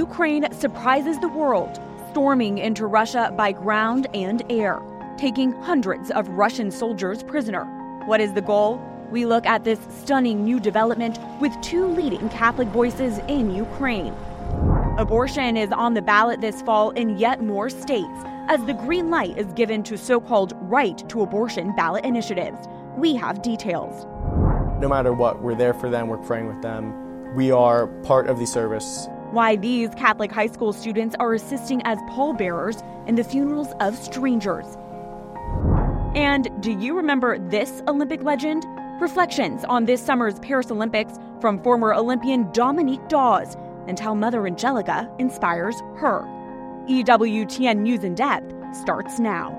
Ukraine surprises the world, storming into Russia by ground and air, taking hundreds of Russian soldiers prisoner. What is the goal? We look at this stunning new development with two leading Catholic voices in Ukraine. Abortion is on the ballot this fall in yet more states as the green light is given to so-called right to abortion ballot initiatives. We have details. No matter what, we're there for them, we're praying with them. We are part of the service. Why these Catholic high school students are assisting as pallbearers in the funerals of strangers. And do you remember this Olympic legend? Reflections on this summer's Paris Olympics from former Olympian Dominique Dawes and how Mother Angelica inspires her. EWTN News in Depth starts now.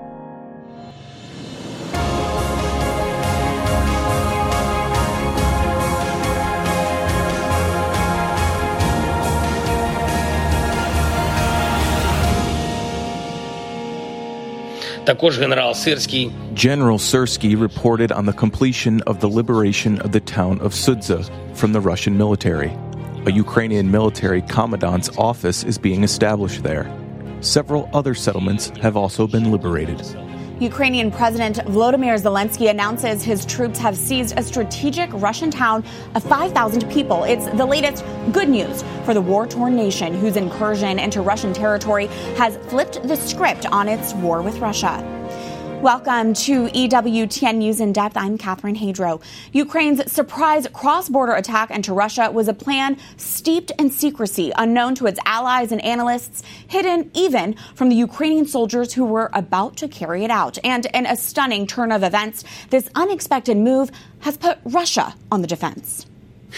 General Syrskyi reported on the completion of the liberation of the town of Sudza from the Russian military. A Ukrainian military commandant's office is being established there. Several other settlements have also been liberated. Ukrainian President Volodymyr Zelensky announces his troops have seized a strategic Russian town of 5,000 people. It's the latest good news for the war-torn nation whose incursion into Russian territory has flipped the script on its war with Russia. Welcome to EWTN News in Depth. I'm Catherine Hadro. Ukraine's surprise cross-border attack into Russia was a plan steeped in secrecy, unknown to its allies and analysts, hidden even from the Ukrainian soldiers who were about to carry it out. And in a stunning turn of events, this unexpected move has put Russia on the defense.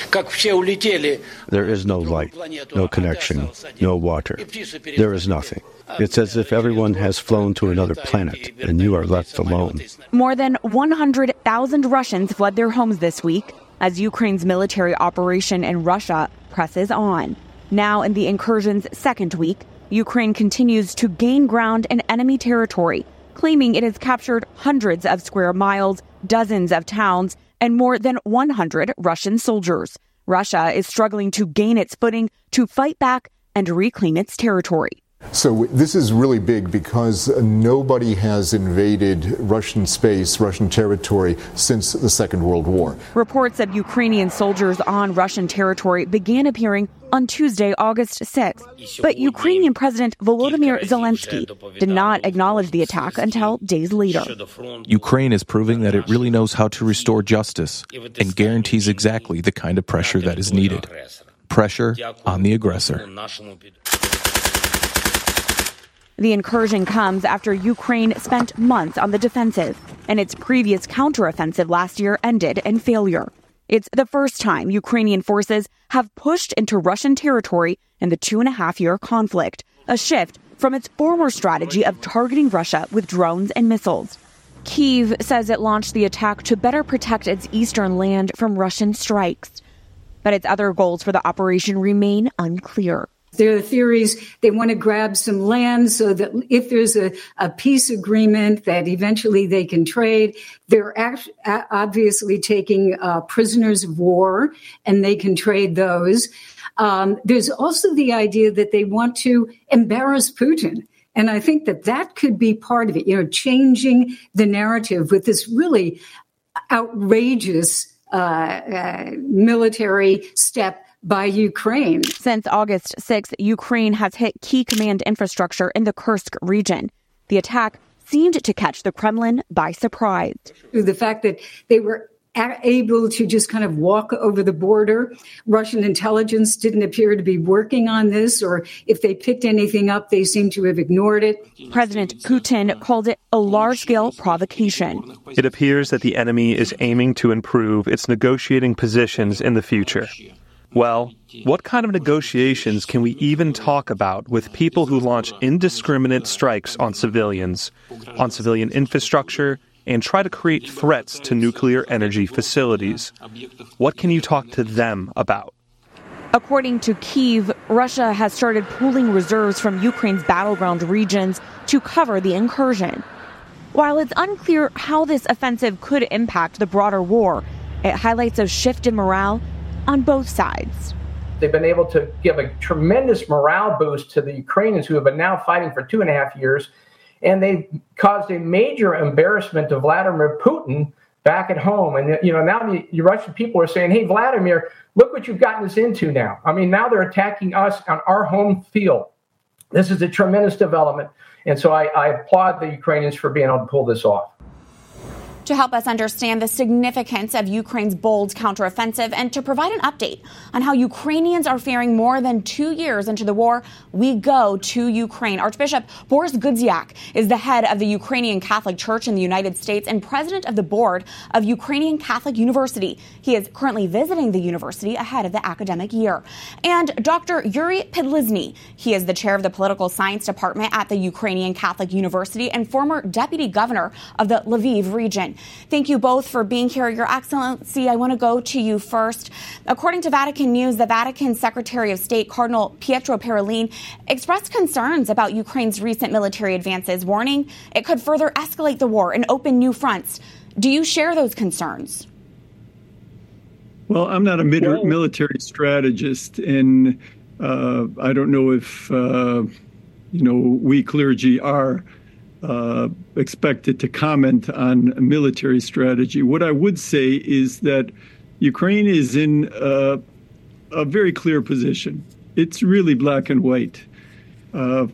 There is no light, no connection, no water. There is nothing. It's as if everyone has flown to another planet and you are left alone. More than 100,000 Russians fled their homes this week as Ukraine's military operation in Russia presses on. Now in the incursion's second week, Ukraine continues to gain ground in enemy territory, claiming it has captured hundreds of square miles, dozens of towns, and more than 100 Russian soldiers. Russia is struggling to gain its footing to fight back and reclaim its territory. So this is really big because nobody has invaded Russian space, Russian territory since the Second World War. Reports of Ukrainian soldiers on Russian territory began appearing on Tuesday, August 6th. But Ukrainian President Volodymyr Zelensky did not acknowledge the attack until days later. Ukraine is proving that it really knows how to restore justice and guarantees exactly the kind of pressure that is needed. Pressure on the aggressor. The incursion comes after Ukraine spent months on the defensive, and its previous counteroffensive last year ended in failure. It's the first time Ukrainian forces have pushed into Russian territory in the 2.5-year conflict, a shift from its former strategy of targeting Russia with drones and missiles. Kyiv says it launched the attack to better protect its eastern land from Russian strikes. But its other goals for the operation remain unclear. There are theories they want to grab some land so that if there's a peace agreement that eventually they can trade. They're obviously taking prisoners of war and they can trade those. There's also the idea that they want to embarrass Putin. And I think that could be part of it, changing the narrative with this really outrageous military step by Ukraine. Since August 6th, Ukraine has hit key command infrastructure in the Kursk region. The attack seemed to catch the Kremlin by surprise. The fact that they were able to just kind of walk over the border. Russian intelligence didn't appear to be working on this, or if they picked anything up, they seem to have ignored it. President Putin called it a large-scale provocation. It appears that the enemy is aiming to improve its negotiating positions in the future. Well, what kind of negotiations can we even talk about with people who launch indiscriminate strikes on civilian infrastructure, and try to create threats to nuclear energy facilities? What can you talk to them about? According to Kyiv, Russia has started pooling reserves from Ukraine's battleground regions to cover the incursion. While it's unclear how this offensive could impact the broader war, it highlights a shift in morale on both sides. They've been able to give a tremendous morale boost to the Ukrainians who have been now fighting for 2.5 years. And they caused a major embarrassment to Vladimir Putin back at home. And, now the Russian people are saying, hey, Vladimir, look what you've gotten us into now. I mean, now they're attacking us on our home field. This is a tremendous development. And so I applaud the Ukrainians for being able to pull this off. To help us understand the significance of Ukraine's bold counteroffensive and to provide an update on how Ukrainians are faring more than 2 years into the war, we go to Ukraine. Archbishop Boris Gudziak is the head of the Ukrainian Catholic Church in the United States and president of the board of Ukrainian Catholic University. He is currently visiting the university ahead of the academic year. And Dr. Yuri Podlizny, he is the chair of the political science department at the Ukrainian Catholic University and former deputy governor of the Lviv region. Thank you both for being here. Your Excellency, I want to go to you first. According to Vatican News, the Vatican Secretary of State, Cardinal Pietro Parolin, expressed concerns about Ukraine's recent military advances, warning it could further escalate the war and open new fronts. Do you share those concerns? Well, I'm not a military strategist, and I don't know if, we clergy are expected to comment on military strategy. What I would say is that Ukraine is in a very clear position. It's really black and white. Over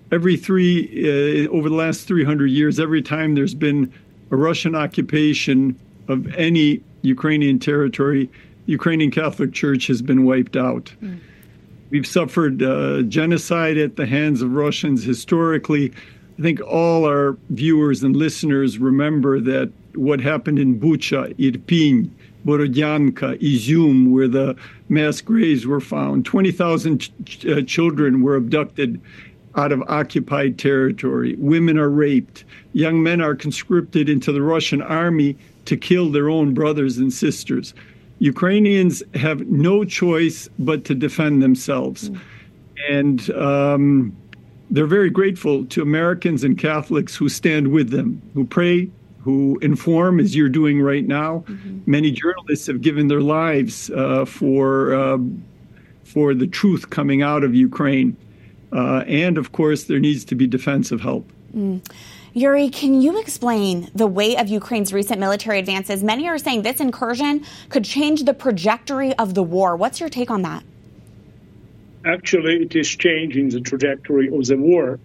the last 300 years, every time there's been a Russian occupation of any Ukrainian territory, the Ukrainian Catholic Church has been wiped out. We've suffered genocide at the hands of Russians historically. I think all our viewers and listeners remember that what happened in Bucha, Irpin, Borodyanka, Izium, where the mass graves were found. 20,000 children were abducted out of occupied territory. Women are raped. Young men are conscripted into the Russian army to kill their own brothers and sisters. Ukrainians have no choice but to defend themselves. And they're very grateful to Americans and Catholics who stand with them, who pray, who inform, as you're doing right now. Many journalists have given their lives for the truth coming out of Ukraine. And, of course, there needs to be defensive help. Yuri, can you explain the weight of Ukraine's recent military advances? Many are saying this incursion could change the trajectory of the war. What's your take on that? Actually, it is changing the trajectory of the war.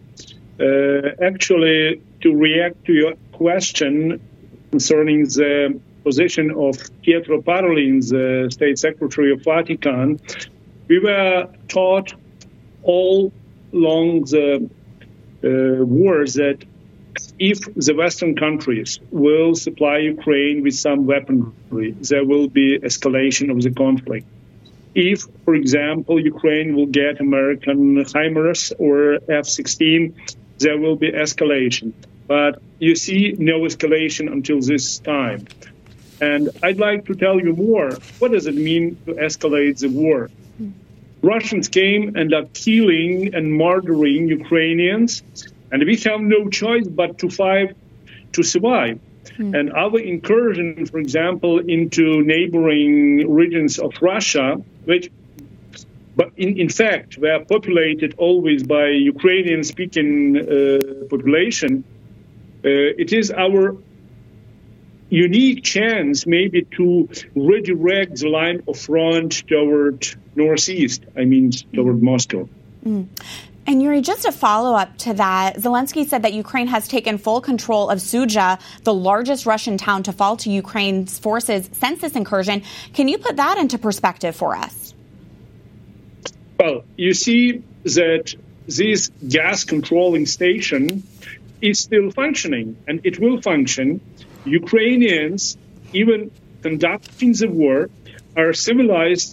Actually, to react to your question concerning the position of Pietro Parolin, the State Secretary of Vatican, we were taught all along the wars that if the Western countries will supply Ukraine with some weaponry, there will be escalation of the conflict. If, for example, Ukraine will get American HIMARS or F-16, there will be escalation. But you see no escalation until this time. And I'd like to tell you more. What does it mean to escalate the war? Russians came and are killing and murdering Ukrainians, and we have no choice but to fight to survive. And our incursion, for example, into neighboring regions of Russia, but in fact, they are populated always by Ukrainian-speaking population, it is our unique chance maybe to redirect the line of front toward northeast, toward Moscow. And Yuri, just a follow-up to that, Zelensky said that Ukraine has taken full control of Sudzha, the largest Russian town to fall to Ukraine's forces since this incursion. Can you put that into perspective for us? Well, you see that this gas controlling station is still functioning, and it will function. Ukrainians, even conducting the war, are civilized.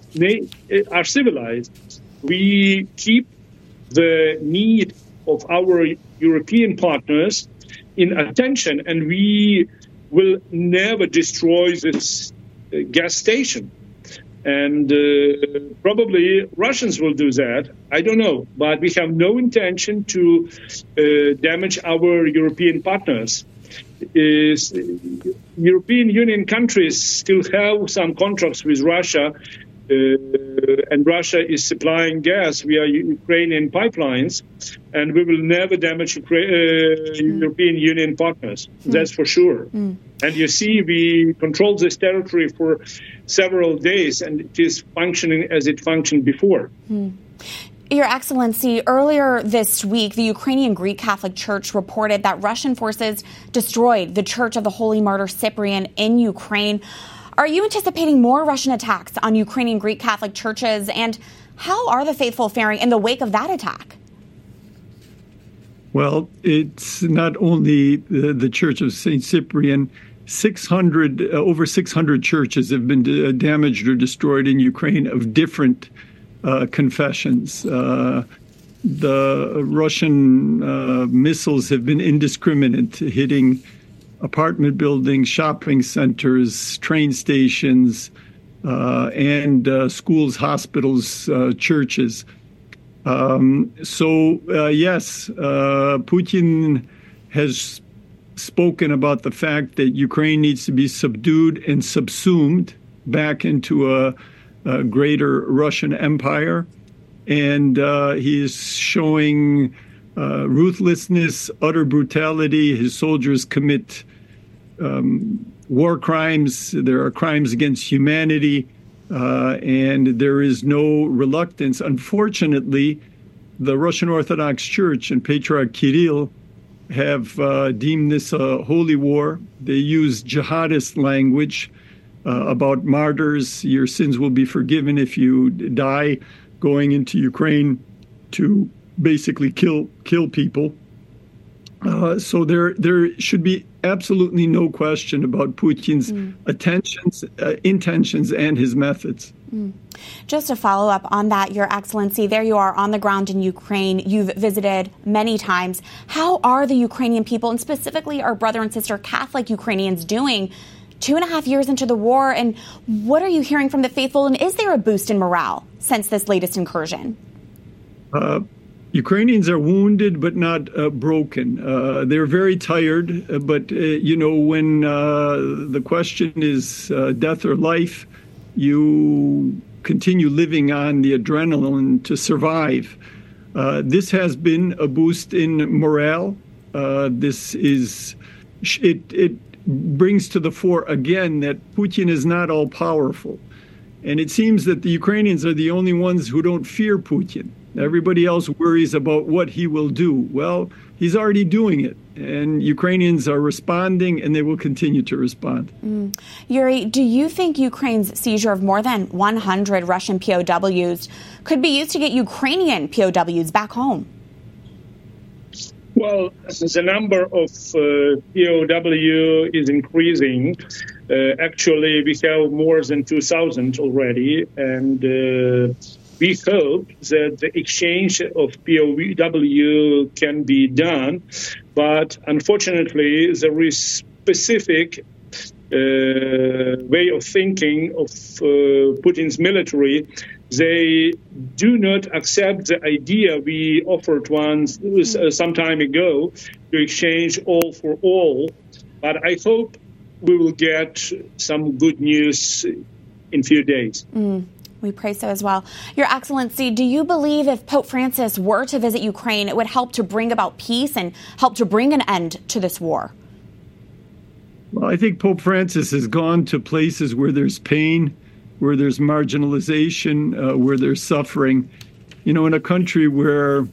We keep the need of our European partners in attention, and we will never destroy this gas station. And probably Russians will do that. I don't know. But we have no intention to damage our European partners. European Union countries still have some contracts with Russia, and Russia is supplying gas via Ukrainian pipelines, and we will never damage European Union partners. That's for sure. And you see, we controlled this territory for several days, and it is functioning as it functioned before. Your Excellency, earlier this week, the Ukrainian Greek Catholic Church reported that Russian forces destroyed the Church of the Holy Martyr Cyprian in Ukraine. Are you anticipating more Russian attacks on Ukrainian Greek Catholic churches? And how are the faithful faring in the wake of that attack? Well, it's not only the Church of St. Cyprian. Over 600 churches have been damaged or destroyed in Ukraine of different confessions. The Russian missiles have been indiscriminate, hitting apartment buildings, shopping centers, train stations, and schools, hospitals, churches. Yes, Putin has spoken about the fact that Ukraine needs to be subdued and subsumed back into a greater Russian empire. And he is showing ruthlessness, utter brutality. His soldiers commit war crimes. There are crimes against humanity, and there is no reluctance. Unfortunately, the Russian Orthodox Church and Patriarch Kirill have deemed this a holy war. They use jihadist language about martyrs. Your sins will be forgiven if you die going into Ukraine to basically kill people. So there should be absolutely no question about Putin's intentions and his methods. Just to follow up on that, Your Excellency, there you are on the ground in Ukraine. You've visited many times. How are the Ukrainian people, and specifically our brother and sister Catholic Ukrainians, doing 2.5 years into the war? And what are you hearing from the faithful? And is there a boost in morale since this latest incursion? Ukrainians are wounded but not broken. They're very tired, but, when the question is death or life, you continue living on the adrenaline to survive. This has been a boost in morale. It brings to the fore again that Putin is not all powerful. And it seems that the Ukrainians are the only ones who don't fear Putin. Everybody else worries about what he will do. Well, he's already doing it, and Ukrainians are responding, and they will continue to respond. Yuri, do you think Ukraine's seizure of more than 100 Russian POWs could be used to get Ukrainian POWs back home? Well, the number of POW is increasing. Actually, we have more than 2,000 already, and we hope that the exchange of POW can be done, but unfortunately, there is specific way of thinking of Putin's military. They do not accept the idea we offered some time ago to exchange all for all. But I hope we will get some good news in a few days. We pray so as well. Your Excellency, do you believe if Pope Francis were to visit Ukraine, it would help to bring about peace and help to bring an end to this war? Well, I think Pope Francis has gone to places where there's pain, where there's marginalization, where there's suffering. In a country where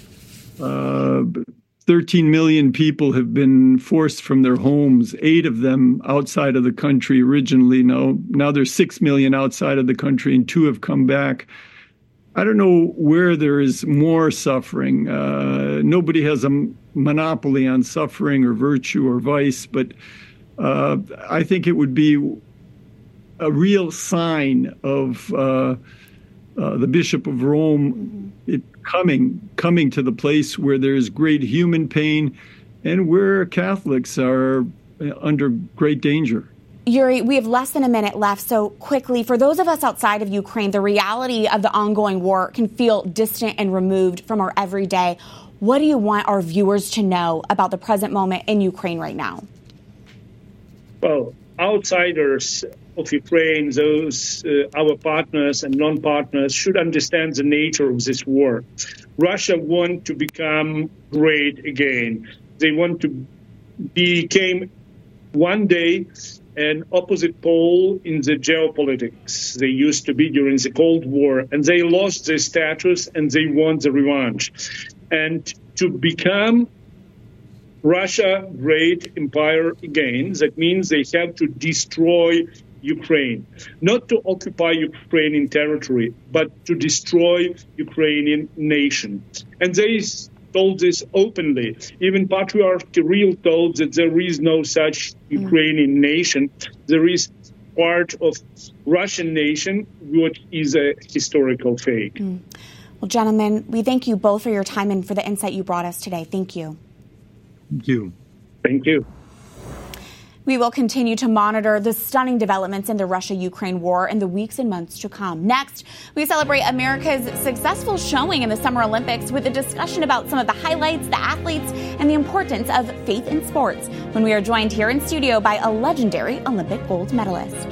13 million people have been forced from their homes, 8 of them outside of the country originally. Now there's 6 million outside of the country, and 2 have come back. I don't know where there is more suffering. Nobody has a monopoly on suffering or virtue or vice, but I think it would be a real sign of the Bishop of Rome coming to the place where there's great human pain and where Catholics are under great danger. Yuri, we have less than a minute left, so quickly, for those of us outside of Ukraine, the reality of the ongoing war can feel distant and removed from our everyday. What do you want our viewers to know about the present moment in Ukraine right now? Well, outsiders of Ukraine, those our partners and non-partners, should understand the nature of this war. Russia wants to become great again. They want to become one day an opposite pole in the geopolitics they used to be during the Cold War, and they lost their status and they want the revanche. And to become Russia great empire again, that means they have to destroy Ukraine, not to occupy Ukrainian territory, but to destroy Ukrainian nation. And they told this openly. Even Patriarch Kirill told that there is no such Ukrainian nation. There is part of Russian nation, which is a historical fake. Well, gentlemen, we thank you both for your time and for the insight you brought us today. Thank you. Thank you. Thank you. We will continue to monitor the stunning developments in the Russia-Ukraine war in the weeks and months to come. Next, we celebrate America's successful showing in the Summer Olympics with a discussion about some of the highlights, the athletes, and the importance of faith in sports when we are joined here in studio by a legendary Olympic gold medalist.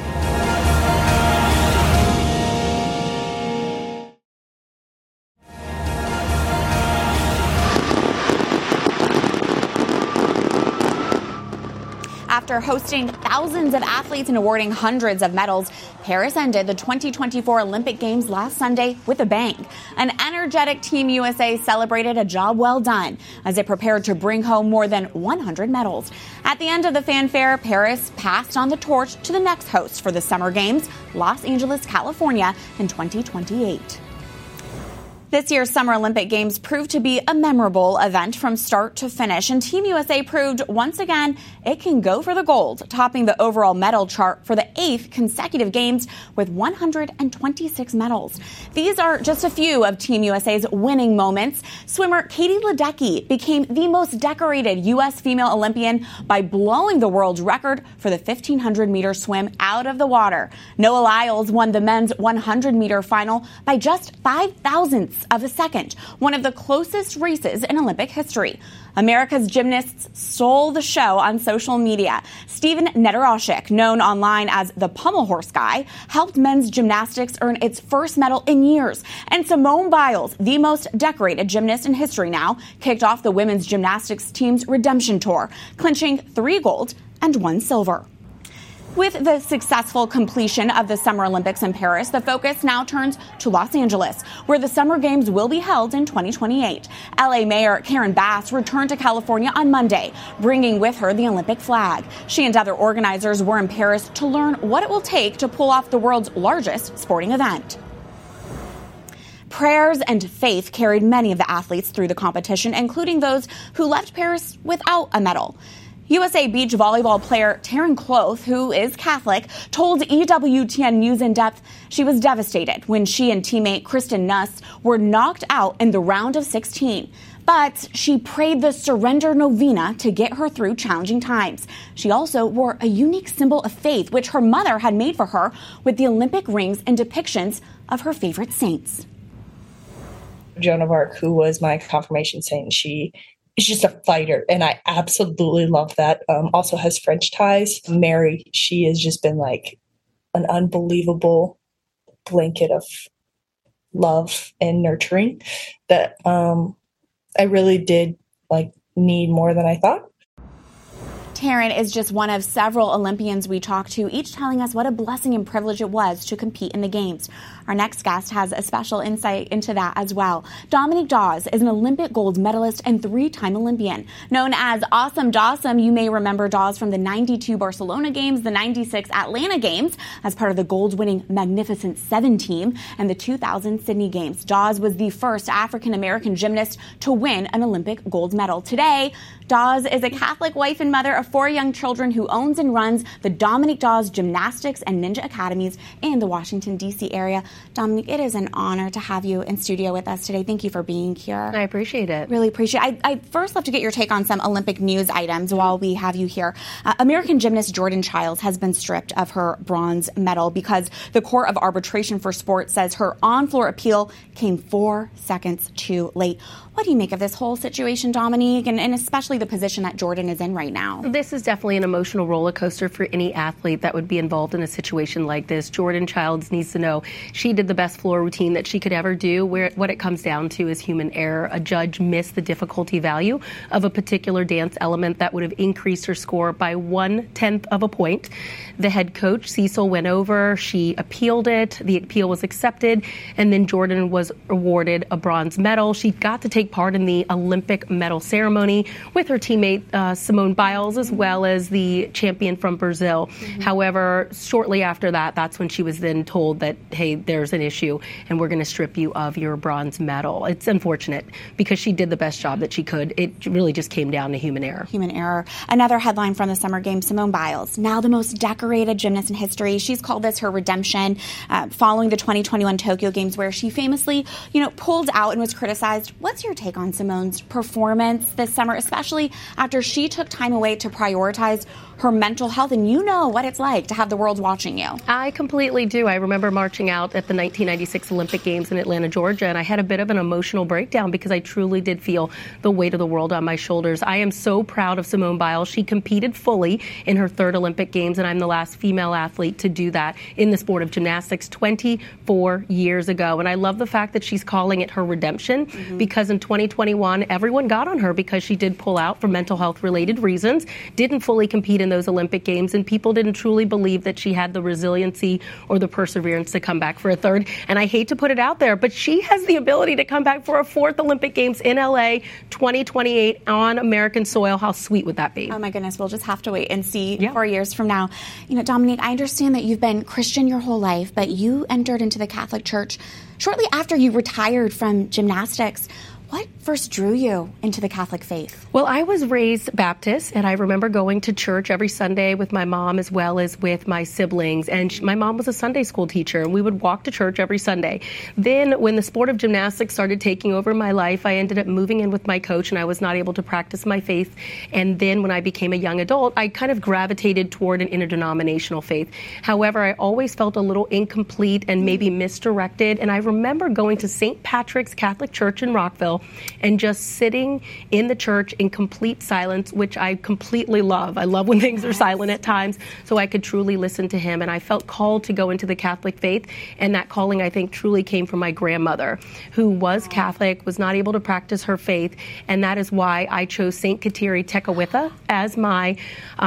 After hosting thousands of athletes and awarding hundreds of medals, Paris ended the 2024 Olympic Games last Sunday with a bang. An energetic Team USA celebrated a job well done as it prepared to bring home more than 100 medals. At the end of the fanfare, Paris passed on the torch to the next host for the Summer Games, Los Angeles, California, in 2028. This year's Summer Olympic Games proved to be a memorable event from start to finish, and Team USA proved once again it can go for the gold, topping the overall medal chart for the 8th consecutive games with 126 medals. These are just a few of Team USA's winning moments. Swimmer Katie Ledecky became the most decorated U.S. female Olympian by blowing the world record for the 1,500-meter swim out of the water. Noah Lyles won the men's 100-meter final by just 5 thousandths of a second, one of the closest races in Olympic history. America's gymnasts stole the show on social media. Steven Nedorosik, known online as the Pommel Horse Guy, helped men's gymnastics earn its first medal in years. And Simone Biles, the most decorated gymnast in history now, kicked off the women's gymnastics team's redemption tour, clinching 3 gold and 1 silver. With the successful completion of the Summer Olympics in Paris, the focus now turns to Los Angeles, where the Summer Games will be held in 2028. LA Mayor Karen Bass returned to California on Monday, bringing with her the Olympic flag. She and other organizers were in Paris to learn what it will take to pull off the world's largest sporting event. Prayers and faith carried many of the athletes through the competition, including those who left Paris without a medal. USA beach volleyball player Taryn Cloth, who is Catholic, told EWTN News in Depth she was devastated when she and teammate Kristen Nuss were knocked out in the round of 16. But she prayed the Surrender Novena to get her through challenging times. She also wore a unique symbol of faith, which her mother had made for her with the Olympic rings and depictions of her favorite saints. Joan of Arc, who was my confirmation saint, she is just a fighter, and I absolutely love that. Also has French ties. Mary, she has just been like an unbelievable blanket of love and nurturing that I really did need more than I thought. Taryn is just one of several Olympians we talked to, each telling us what a blessing and privilege it was to compete in the Games. Our next guest has a special insight into that as well. Dominique Dawes is an Olympic gold medalist and 3-time Olympian. Known as Awesome Dawsome, you may remember Dawes from the 92 Barcelona Games, the 96 Atlanta Games as part of the gold-winning Magnificent Seven team, and the 2000 Sydney Games. Dawes was the first African-American gymnast to win an Olympic gold medal. Today, Dawes is a Catholic wife and mother of 4 young children who owns and runs the Dominique Dawes Gymnastics and Ninja Academies in the Washington, D.C. area. Dominique, it is an honor to have you in studio with us today. Thank you for being here. I appreciate it. Really appreciate it. I'd first love to get your take on some Olympic news items while we have you here. American gymnast Jordan Chiles has been stripped of her bronze medal because the Court of Arbitration for Sport says her on-floor appeal came 4 seconds too late. What do you make of this whole situation, Dominique, and especially the position that Jordan is in right now? This this is definitely an emotional roller coaster for any athlete that would be involved in a situation like this. Jordan Childs needs to know she did the best floor routine that she could ever do. What it comes down to is human error. A judge missed the difficulty value of a particular dance element that would have increased her score by 1/10 of a point. The head coach, Cecil, went over. She appealed it. The appeal was accepted. And then Jordan was awarded a bronze medal. She got to take part in the Olympic medal ceremony with her teammate Simone Biles, as well as the champion from Brazil. However, shortly after that, that's when she was then told that, hey, there's an issue and we're going to strip you of your bronze medal. It's unfortunate because she did the best job that she could. It really just came down to human error. Human error. Another headline from the Summer Games, Simone Biles, now the most decorated gymnast in history. She's called this her redemption following the 2021 Tokyo Games, where she famously, pulled out and was criticized. What's your take on Simone's performance this summer, especially after she took time away to prioritize her mental health? And you know what it's like to have the world watching you. I completely do. I remember marching out at the 1996 Olympic Games in Atlanta, Georgia, and I had a bit of an emotional breakdown because I truly did feel the weight of the world on my shoulders. I am so proud of Simone Biles. She competed fully in her third Olympic Games, and I'm the last female athlete to do that in the sport of gymnastics 24 years ago. And I love the fact that she's calling it her redemption because in 2021, everyone got on her because she did pull out for mental health related reasons, didn't fully compete in those Olympic Games, and people didn't truly believe that she had the resiliency or the perseverance to come back for a third. And I hate to put it out there, but she has the ability to come back for a fourth Olympic Games in LA 2028 on American soil. How sweet would that be? Oh my goodness, we'll just have to wait and see 4 years from now. Dominique, I understand that you've been Christian your whole life, but you entered into the Catholic Church shortly after you retired from gymnastics. What first drew you into the Catholic faith? Well, I was raised Baptist, and I remember going to church every Sunday with my mom as well as with my siblings. And my mom was a Sunday school teacher, and we would walk to church every Sunday. Then when the sport of gymnastics started taking over my life, I ended up moving in with my coach, and I was not able to practice my faith. And then when I became a young adult, I kind of gravitated toward an interdenominational faith. However, I always felt a little incomplete and maybe misdirected. And I remember going to St. Patrick's Catholic Church in Rockville and just sitting in the church in complete silence, which I completely love. I love when things are silent at times, so I could truly listen to him. And I felt called to go into the Catholic faith. And that calling, I think, truly came from my grandmother, who was Catholic, was not able to practice her faith. And that is why I chose St. Kateri Tekakwitha as my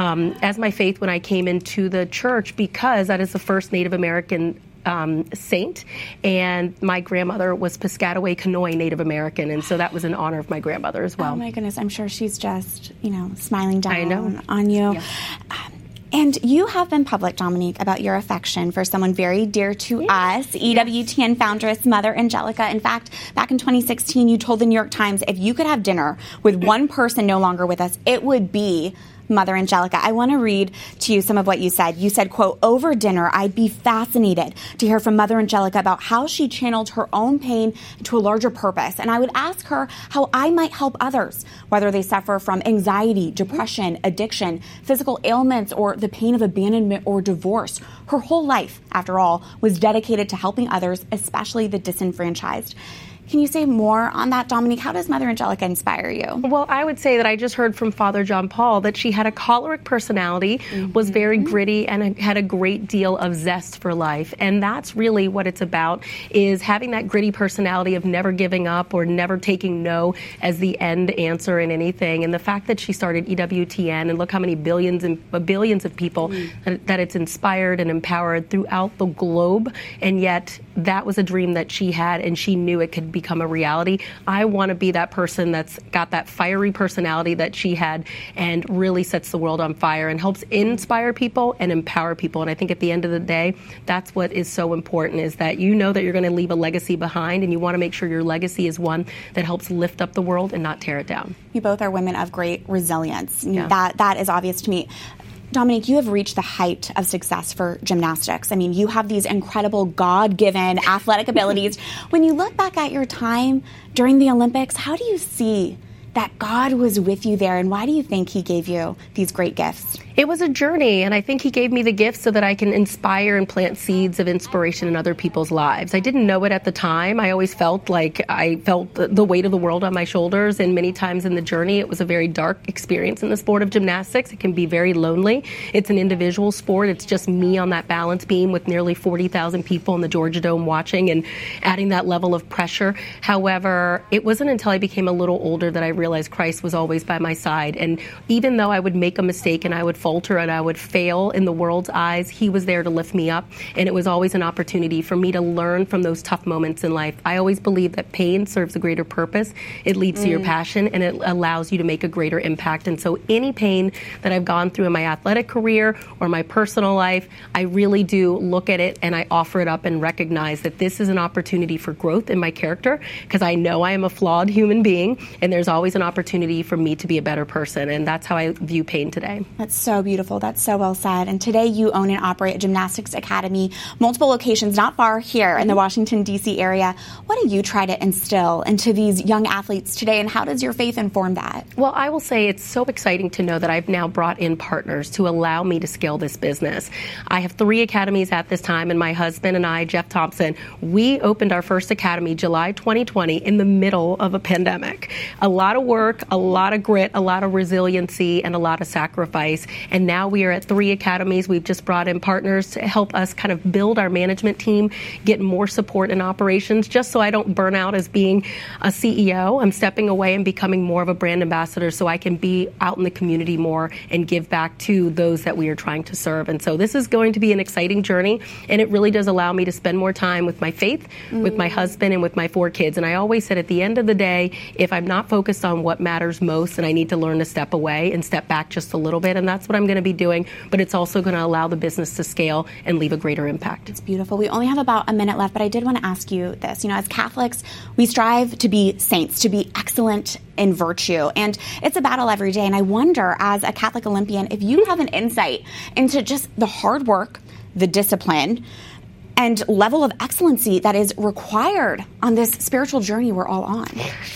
faith when I came into the church, because that is the first Native American saint, and my grandmother was Piscataway Conoy Native American, and so that was in honor of my grandmother as well. Oh my goodness, I'm sure she's just, smiling down on you. Yeah. And you have been public, Dominique, about your affection for someone very dear to us, EWTN foundress Mother Angelica. In fact, back in 2016, you told the New York Times if you could have dinner with one person no longer with us, it would be Mother Angelica. I want to read to you some of what you said. You said, quote, over dinner, I'd be fascinated to hear from Mother Angelica about how she channeled her own pain into a larger purpose. And I would ask her how I might help others, whether they suffer from anxiety, depression, addiction, physical ailments, or the pain of abandonment or divorce. Her whole life, after all, was dedicated to helping others, especially the disenfranchised. Can you say more on that, Dominique? How does Mother Angelica inspire you? Well, I would say that I just heard from Father John Paul that she had a choleric personality, was very gritty, and had a great deal of zest for life. And that's really what it's about, is having that gritty personality of never giving up or never taking no as the end answer in anything. And the fact that she started EWTN, and look how many billions of people that it's inspired and empowered throughout the globe. And yet that was a dream that she had, and she knew it could become a reality. I want to be that person that's got that fiery personality that she had, and really sets the world on fire and helps inspire people and empower people. And I think at the end of the day, that's what is so important, is that you know that you're going to leave a legacy behind, and you want to make sure your legacy is one that helps lift up the world and not tear it down. You both are women of great resilience. Yeah. That is obvious to me. Dominique, you have reached the height of success for gymnastics. I mean, you have these incredible God-given athletic abilities. When you look back at your time during the Olympics, how do you see that God was with you there, and why do you think he gave you these great gifts? It was a journey, and I think he gave me the gift so that I can inspire and plant seeds of inspiration in other people's lives. I didn't know it at the time. I always felt like I felt the weight of the world on my shoulders, and many times in the journey, it was a very dark experience in the sport of gymnastics. It can be very lonely. It's an individual sport. It's just me on that balance beam with nearly 40,000 people in the Georgia Dome watching and adding that level of pressure. However, it wasn't until I became a little older that I realized Christ was always by my side. And even though I would make a mistake and I would falter and I would fail in the world's eyes, he was there to lift me up. And it was always an opportunity for me to learn from those tough moments in life. I always believe that pain serves a greater purpose. It leads to your passion, and it allows you to make a greater impact. And so any pain that I've gone through in my athletic career or my personal life, I really do look at it and I offer it up and recognize that this is an opportunity for growth in my character, because I know I am a flawed human being, and there's always an opportunity for me to be a better person. And that's how I view pain today. That's so beautiful. That's so well said. And today you own and operate a gymnastics academy, multiple locations not far here in the Washington, D.C. area. What do you try to instill into these young athletes today, and how does your faith inform that? Well, I will say it's so exciting to know that I've now brought in partners to allow me to scale this business. I have 3 academies at this time, and my husband and I, Jeff Thompson, we opened our first academy July 2020 in the middle of a pandemic. A lot of work, a lot of grit, a lot of resiliency, and a lot of sacrifice. And now we are at 3 academies. We've just brought in partners to help us kind of build our management team, get more support in operations, just so I don't burn out as being a CEO. I'm stepping away and becoming more of a brand ambassador so I can be out in the community more and give back to those that we are trying to serve. And so this is going to be an exciting journey, and it really does allow me to spend more time with my faith, with my husband, and with my 4 kids. And I always said at the end of the day, if I'm not focused on what matters most, then I need to learn to step away and step back just a little bit. And that's what I'm going to be doing. But it's also going to allow the business to scale and leave a greater impact. It's beautiful. We only have about a minute left, but I did want to ask you this. You know, as Catholics, we strive to be saints, to be excellent in virtue. And it's a battle every day. And I wonder, as a Catholic Olympian, if you have an insight into just the hard work, the discipline, and level of excellency that is required on this spiritual journey we're all on.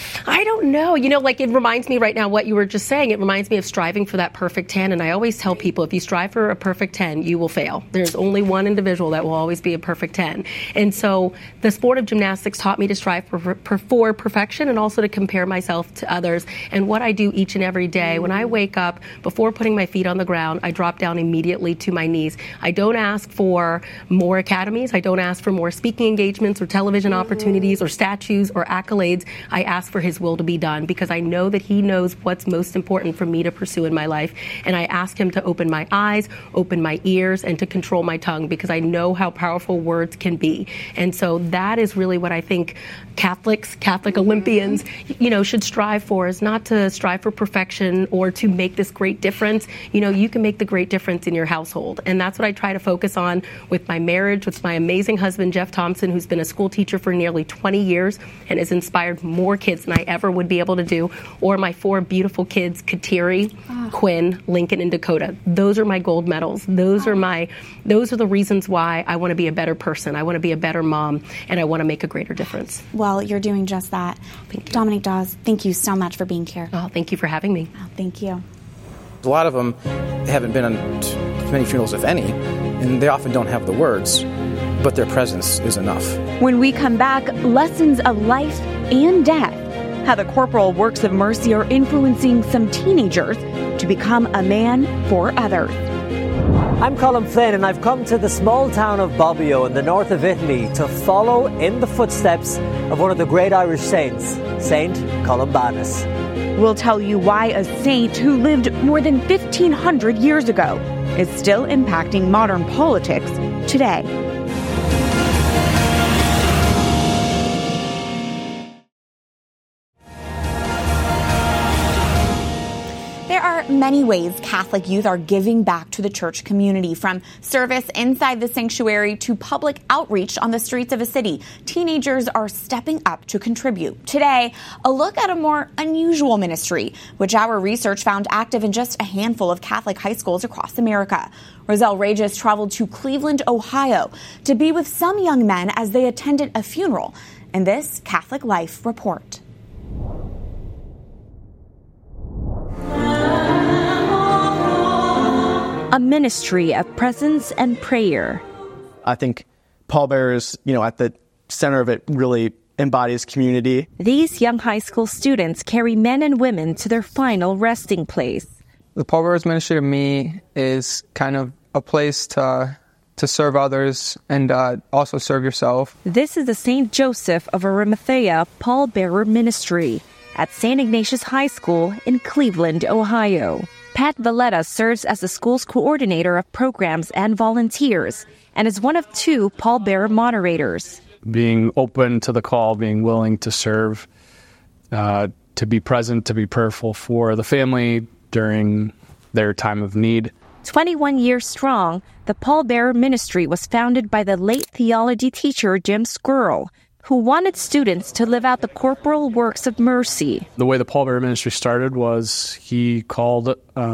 I don't know. You know, like it reminds me right now what you were just saying. It reminds me of striving for that perfect 10. And I always tell people, if you strive for a perfect 10, you will fail. There's only one individual that will always be a perfect 10. And so the sport of gymnastics taught me to strive for perfection and also to compare myself to others. And what I do each and every day, when I wake up, before putting my feet on the ground, I drop down immediately to my knees. I don't ask for more academies. I don't ask for more speaking engagements or television opportunities or statues or accolades. I ask for his will to be done, because I know that he knows what's most important for me to pursue in my life. And I ask him to open my eyes, open my ears, and to control my tongue, because I know how powerful words can be. And so that is really what I think Catholic Olympians, you know, should strive for, is not to strive for perfection or to make this great difference. You know, you can make the great difference in your household. And that's what I try to focus on with my marriage, with my amazing husband, Jeff Thompson, who's been a school teacher for nearly 20 years and has inspired more kids than I ever would be able to do, or my 4 beautiful kids, Kateri, Quinn, Lincoln, and Dakota. Those are my gold medals. Those are the reasons why I want to be a better person. I want to be a better mom, and I want to make a greater difference. Well, you're doing just that. Thank you. Dominique Dawes, thank you so much for being here. Oh, thank you for having me. Oh, thank you. A lot of them haven't been on many funerals, if any, and they often don't have the words, but their presence is enough. When we come back, lessons of life and death, how the corporal works of mercy are influencing some teenagers to become a man for others. I'm Colin Flynn, and I've come to the small town of Bobbio in the north of Italy to follow in the footsteps of one of the great Irish saints, Saint Columbanus. We'll tell you why a saint who lived more than 1,500 years ago is still impacting modern politics today. There are many ways Catholic youth are giving back to the church community, from service inside the sanctuary to public outreach on the streets of a city. Teenagers are stepping up to contribute. Today, a look at a more unusual ministry, which our research found active in just a handful of Catholic high schools across America. Roselle Regis traveled to Cleveland, Ohio, to be with some young men as they attended a funeral in this Catholic Life report. a ministry of presence and prayer. I think pallbearers, at the center of it really embodies community. These young high school students carry men and women to their final resting place. The pallbearers ministry to me is kind of a place to serve others and also serve yourself. This is the St. Joseph of Arimathea Pallbearer Ministry at St. Ignatius High School in Cleveland, Ohio. Pat Valletta serves as the school's coordinator of programs and volunteers and is one of 2 pallbearer moderators. Being open to the call, being willing to serve, to be present, to be prayerful for the family during their time of need. 21 years strong, the Pallbearer Ministry was founded by the late theology teacher Jim Squirrel, who wanted students to live out the corporal works of mercy. The way the Pallbearer Ministry started was he called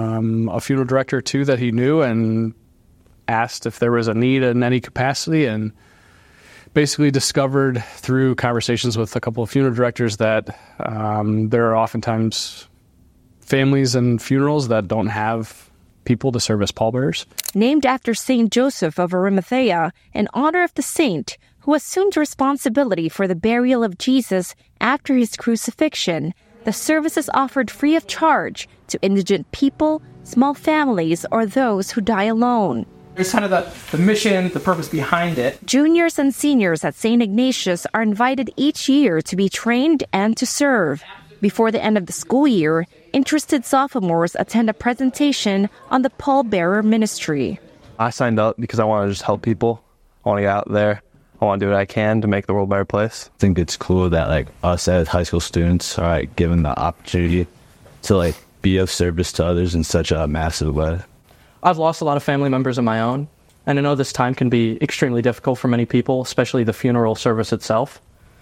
a funeral director or 2 that he knew and asked if there was a need in any capacity, and basically discovered through conversations with a couple of funeral directors that there are oftentimes families and funerals that don't have people to serve as pallbearers. Named after St. Joseph of Arimathea, in honor of the saint who assumed responsibility for the burial of Jesus after his crucifixion, the service is offered free of charge to indigent people, small families, or those who die alone. There's kind of the mission, the purpose behind it. Juniors and seniors at St. Ignatius are invited each year to be trained and to serve. Before the end of the school year, interested sophomores attend a presentation on the Pallbearer Ministry. I signed up because I want to just help people. I want to get out there. I want to do what I can to make the world a better place. I think it's cool that us as high school students are given the opportunity to be of service to others in such a massive way. I've lost a lot of family members of my own, and I know this time can be extremely difficult for many people, especially the funeral service itself.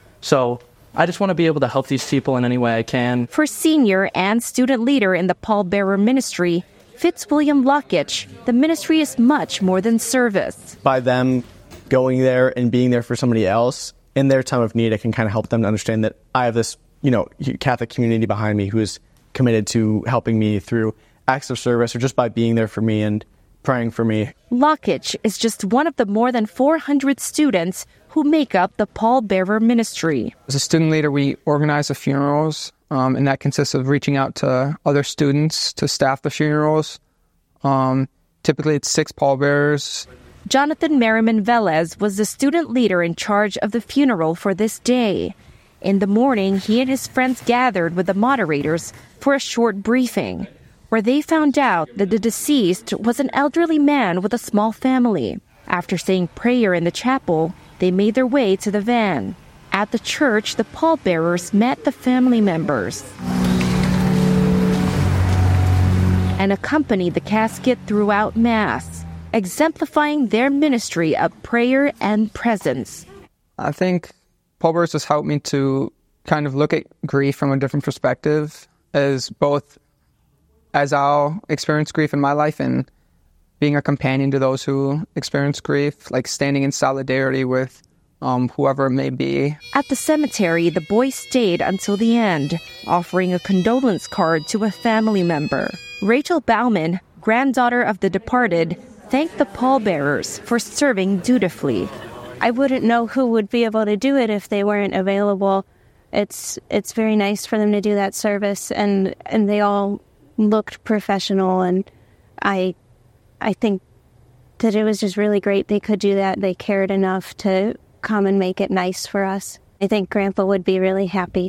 So I just want to be able to help these people in any way I can. For senior and student leader in the Pallbearer Ministry, Fitzwilliam Luckich, the ministry is much more than service. By them going there and being there for somebody else in their time of need, it can kind of help them to understand that I have this, Catholic community behind me who is committed to helping me through acts of service or just by being there for me and praying for me. Luckich is just one of the more than 400 students who make up the Pallbearer Ministry. As a student leader, we organize the funerals, and that consists of reaching out to other students to staff the funerals. Typically, it's 6 pallbearers. Jonathan Merriman Velez was the student leader in charge of the funeral for this day. In the morning, he and his friends gathered with the moderators for a short briefing, where they found out that the deceased was an elderly man with a small family. After saying prayer in the chapel, they made their way to the van. At the church, the pallbearers met the family members and accompanied the casket throughout Mass, exemplifying their ministry of prayer and presence. I think pallbearers has helped me to kind of look at grief from a different perspective, as I'll experience grief in my life and being a companion to those who experience grief, standing in solidarity with whoever it may be. At the cemetery, the boys stayed until the end, offering a condolence card to a family member. Rachel Bauman, granddaughter of the departed, thanked the pallbearers for serving dutifully. I wouldn't know who would be able to do it if they weren't available. It's very nice for them to do that service, and they all looked professional, and I think that it was just really great they could do that. They cared enough to come and make it nice for us. I think Grandpa would be really happy.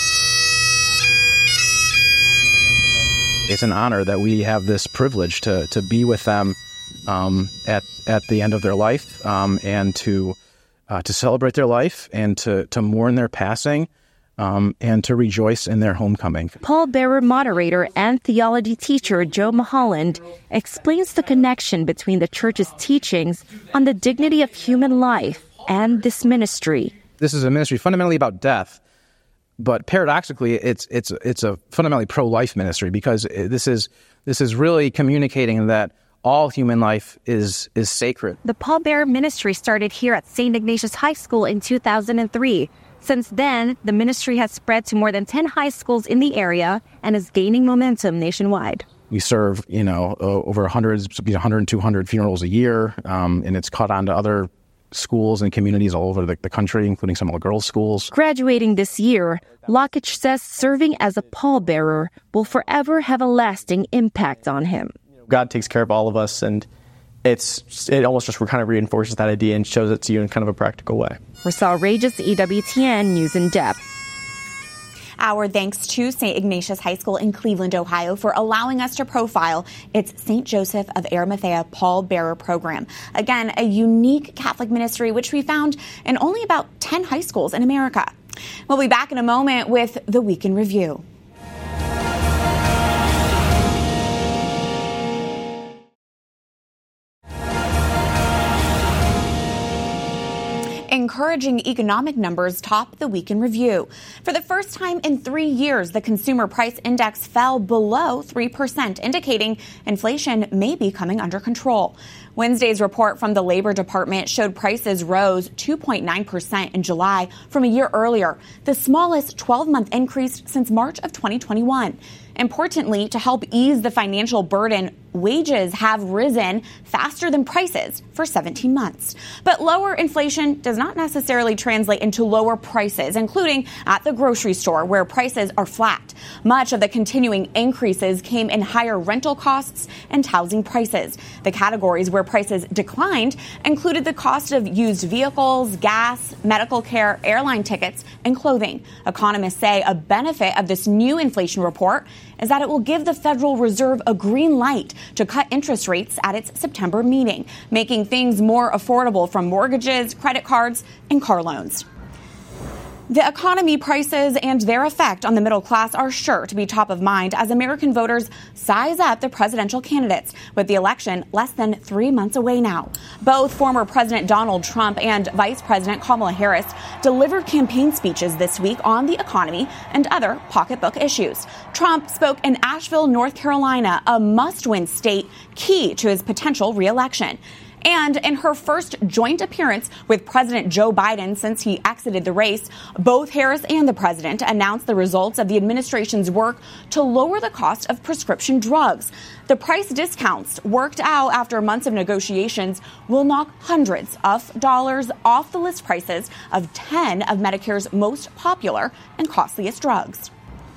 It's an honor that we have this privilege to be with them at the end of their life, and to celebrate their life and to mourn their passing, and to rejoice in their homecoming. Pallbearer moderator and theology teacher Joe Mulholland explains the connection between the church's teachings on the dignity of human life and this ministry. This is a ministry fundamentally about death, but paradoxically, it's a fundamentally pro-life ministry, because this is really communicating that all human life is sacred. The Pallbearer Ministry started here at St. Ignatius High School in 2003. Since then, the ministry has spread to more than 10 high schools in the area and is gaining momentum nationwide. We serve, over 100 and 200 funerals a year, and it's caught on to other schools and communities all over the country, including some of the girls' schools. Graduating this year, Lakich says serving as a pallbearer will forever have a lasting impact on him. God takes care of all of us, and it almost just kind of reinforces that idea and shows it to you in kind of a practical way. Rochelle Regis, EWTN News in Depth. Our thanks to St. Ignatius High School in Cleveland, Ohio, for allowing us to profile its St. Joseph of Arimathea Pallbearer program. Again, a unique Catholic ministry which we found in only about 10 high schools in America. We'll be back in a moment with the Week in Review. Encouraging economic numbers top the Week in Review. For the first time in 3 years, the Consumer Price Index fell below 3%, indicating inflation may be coming under control. Wednesday's report from the Labor Department showed prices rose 2.9% in July from a year earlier, the smallest 12-month increase since March of 2021. Importantly, to help ease the financial burden, wages have risen faster than prices for 17 months. But lower inflation does not necessarily translate into lower prices, including at the grocery store, where prices are flat. Much of the continuing increases came in higher rental costs and housing prices. The categories where prices declined included the cost of used vehicles, gas, medical care, airline tickets, and clothing. Economists say a benefit of this new inflation report is that it will give the Federal Reserve a green light to cut interest rates at its September meeting, making things more affordable from mortgages, credit cards, and car loans. The economy, prices, and their effect on the middle class are sure to be top of mind as American voters size up the presidential candidates, with the election less than 3 months away now. Both former President Donald Trump and Vice President Kamala Harris delivered campaign speeches this week on the economy and other pocketbook issues. Trump spoke in Asheville, North Carolina, a must-win state key to his potential re-election. And in her first joint appearance with President Joe Biden since he exited the race, both Harris and the president announced the results of the administration's work to lower the cost of prescription drugs. The price discounts worked out after months of negotiations will knock hundreds of dollars off the list prices of 10 of Medicare's most popular and costliest drugs.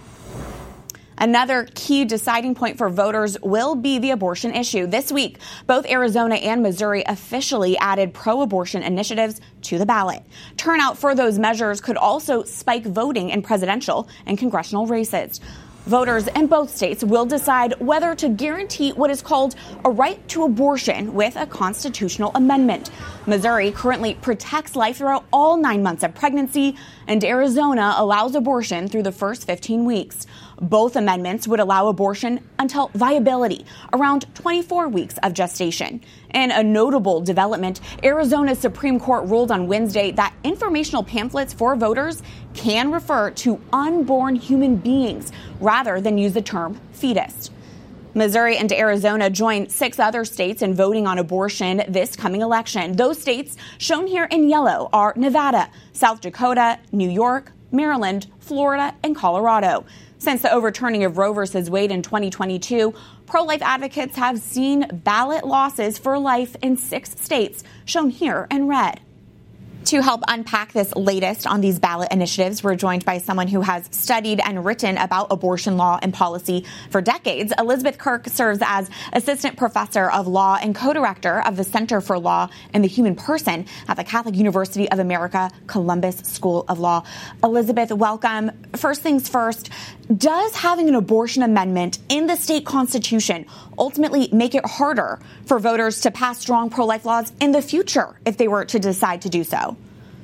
Another key deciding point for voters will be the abortion issue. This week, both Arizona and Missouri officially added pro-abortion initiatives to the ballot. Turnout for those measures could also spike voting in presidential and congressional races. Voters in both states will decide whether to guarantee what is called a right to abortion with a constitutional amendment. Missouri currently protects life throughout all 9 months of pregnancy, and Arizona allows abortion through the first 15 weeks. Both amendments would allow abortion until viability, around 24 weeks of gestation. In a notable development, Arizona's Supreme Court ruled on Wednesday that informational pamphlets for voters can refer to unborn human beings rather than use the term fetus. Missouri and Arizona join 6 other states in voting on abortion this coming election. Those states shown here in yellow are Nevada, South Dakota, New York, Maryland, Florida, and Colorado. Since the overturning of Roe v. Wade in 2022, pro-life advocates have seen ballot losses for life in 6 states, shown here in red. To help unpack this latest on these ballot initiatives, we're joined by someone who has studied and written about abortion law and policy for decades. Elizabeth Kirk serves as assistant professor of law and co-director of the Center for Law and the Human Person at the Catholic University of America, Columbus School of Law. Elizabeth, welcome. First things first, does having an abortion amendment in the state constitution ultimately make it harder for voters to pass strong pro-life laws in the future if they were to decide to do so?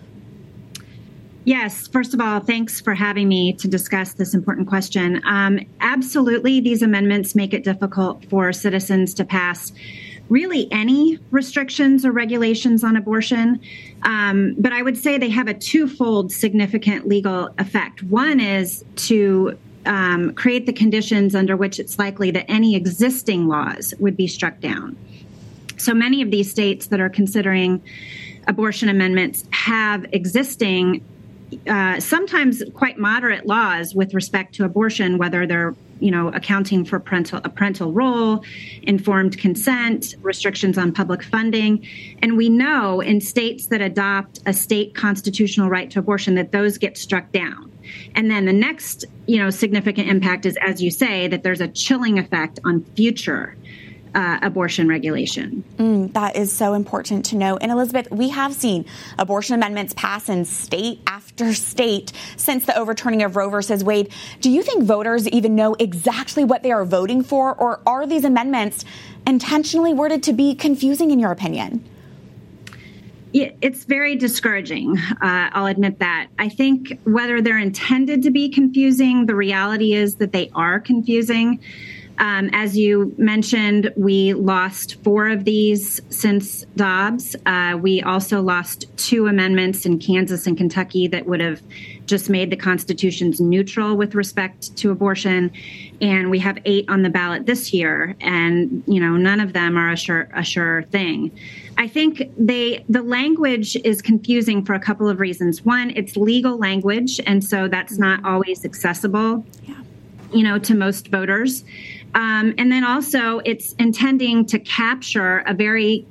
Yes. First of all, thanks for having me to discuss this important question. Absolutely, these amendments make it difficult for citizens to pass really any restrictions or regulations on abortion. But I would say they have a twofold significant legal effect. One is to create the conditions under which it's likely that any existing laws would be struck down. So many of these states that are considering abortion amendments have existing, sometimes quite moderate laws with respect to abortion, whether they're accounting for a parental role, informed consent, restrictions on public funding. And we know in states that adopt a state constitutional right to abortion that those get struck down. And then the next, significant impact is, as you say, that there's a chilling effect on future abortion regulation. That is so important to know. And Elizabeth, we have seen abortion amendments pass in state after state since the overturning of Roe versus Wade. Do you think voters even know exactly what they are voting for, or are these amendments intentionally worded to be confusing, in your opinion? It's very discouraging. I'll admit that. I think whether they're intended to be confusing, the reality is that they are confusing. As you mentioned, we lost 4 of these since Dobbs. We also lost 2 amendments in Kansas and Kentucky that would have just made the constitutions neutral with respect to abortion. And we have 8 on the ballot this year. And, none of them are a sure thing. I think the language is confusing for a couple of reasons. One, it's legal language, and so that's not always accessible, to most voters. And then also it's intending to capture a very,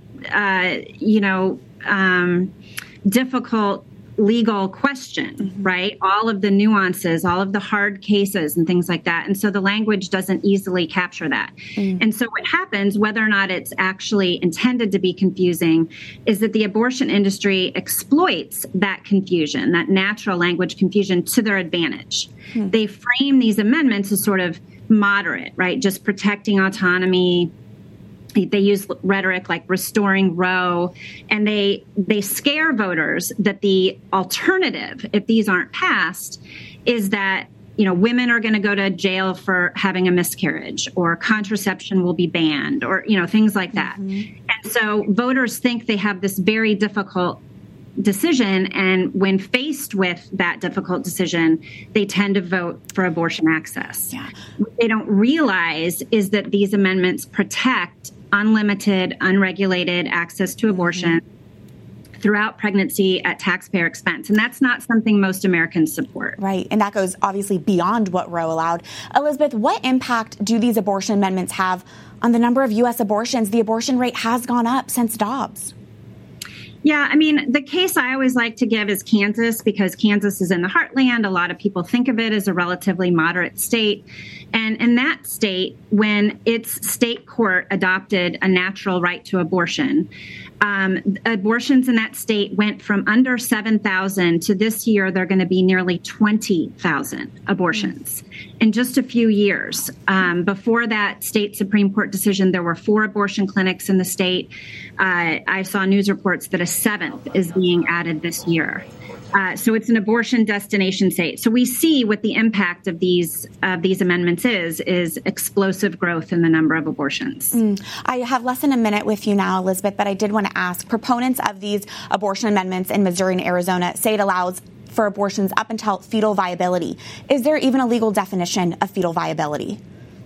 difficult legal question, right? All of the nuances, all of the hard cases and things like that. And so the language doesn't easily capture that. And so what happens, whether or not it's actually intended to be confusing, is that the abortion industry exploits that confusion, that natural language confusion, to their advantage. They frame these amendments as sort of moderate, right? Just protecting autonomy. They use rhetoric like restoring Roe, and they scare voters that the alternative, if these aren't passed, is that women are going to go to jail for having a miscarriage, or contraception will be banned, or things like that. And so voters think they have this very difficult decision, and when faced with that difficult decision, they tend to vote for abortion access. What they don't realize is that these amendments protect unlimited, unregulated access to abortion throughout pregnancy at taxpayer expense. And that's not something most Americans support. Right. And that goes obviously beyond what Roe allowed. Elizabeth, what impact do these abortion amendments have on the number of U.S. abortions? The abortion rate has gone up since Dobbs. Yeah, I mean, the case I always like to give is Kansas, because Kansas is in the heartland. A lot of people think of it as a relatively moderate state. And in that state, when its state court adopted a natural right to abortion, abortions in that state went from under 7,000 to this year, they're going to be nearly 20,000 abortions in just a few years. Before that state Supreme Court decision, there were 4 abortion clinics in the state. I saw news reports that a 7th is being added this year. So it's an abortion destination state. So we see what the impact of these amendments is explosive growth in the number of abortions. I have less than a minute with you now, Elizabeth, but I did want to ask, proponents of these abortion amendments in Missouri and Arizona say it allows for abortions up until fetal viability. Is there even a legal definition of fetal viability?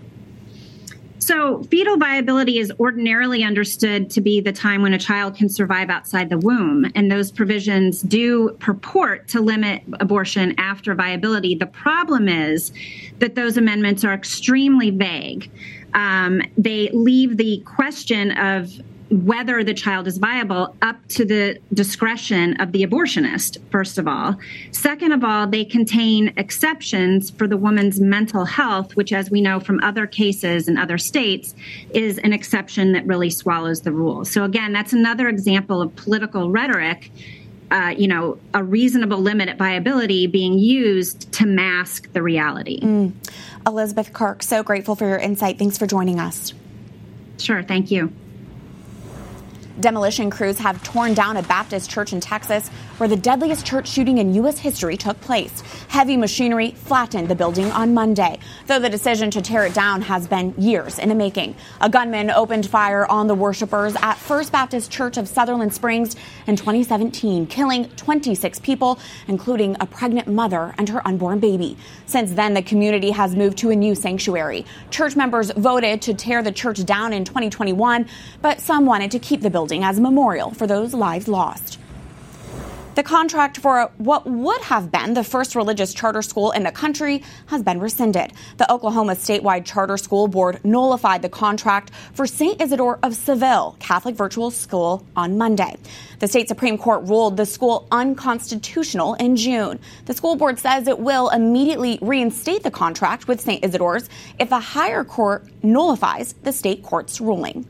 So fetal viability is ordinarily understood to be the time when a child can survive outside the womb. And those provisions do purport to limit abortion after viability. The problem is that those amendments are extremely vague. They leave the question of whether the child is viable up to the discretion of the abortionist, first of all. Second of all, they contain exceptions for the woman's mental health, which, as we know from other cases in other states, is an exception that really swallows the rule. So again, that's another example of political rhetoric, a reasonable limit at viability being used to mask the reality. Elizabeth Kirk, so grateful for your insight. Thanks for joining us. Sure. Thank you. Demolition crews have torn down a Baptist church in Texas where the deadliest church shooting in U.S. history took place. Heavy machinery flattened the building on Monday, though the decision to tear it down has been years in the making. A gunman opened fire on the worshipers at First Baptist Church of Sutherland Springs in 2017, killing 26 people, including a pregnant mother and her unborn baby. Since then, the community has moved to a new sanctuary. Church members voted to tear the church down in 2021, but some wanted to keep the building as a memorial for those lives lost. The contract for what would have been the first religious charter school in the country has been rescinded. The Oklahoma statewide charter school board nullified the contract for St. Isidore of Seville Catholic Virtual School on Monday. The state Supreme Court ruled the school unconstitutional in June. The school board says it will immediately reinstate the contract with St. Isidore's if a higher court nullifies the state court's ruling.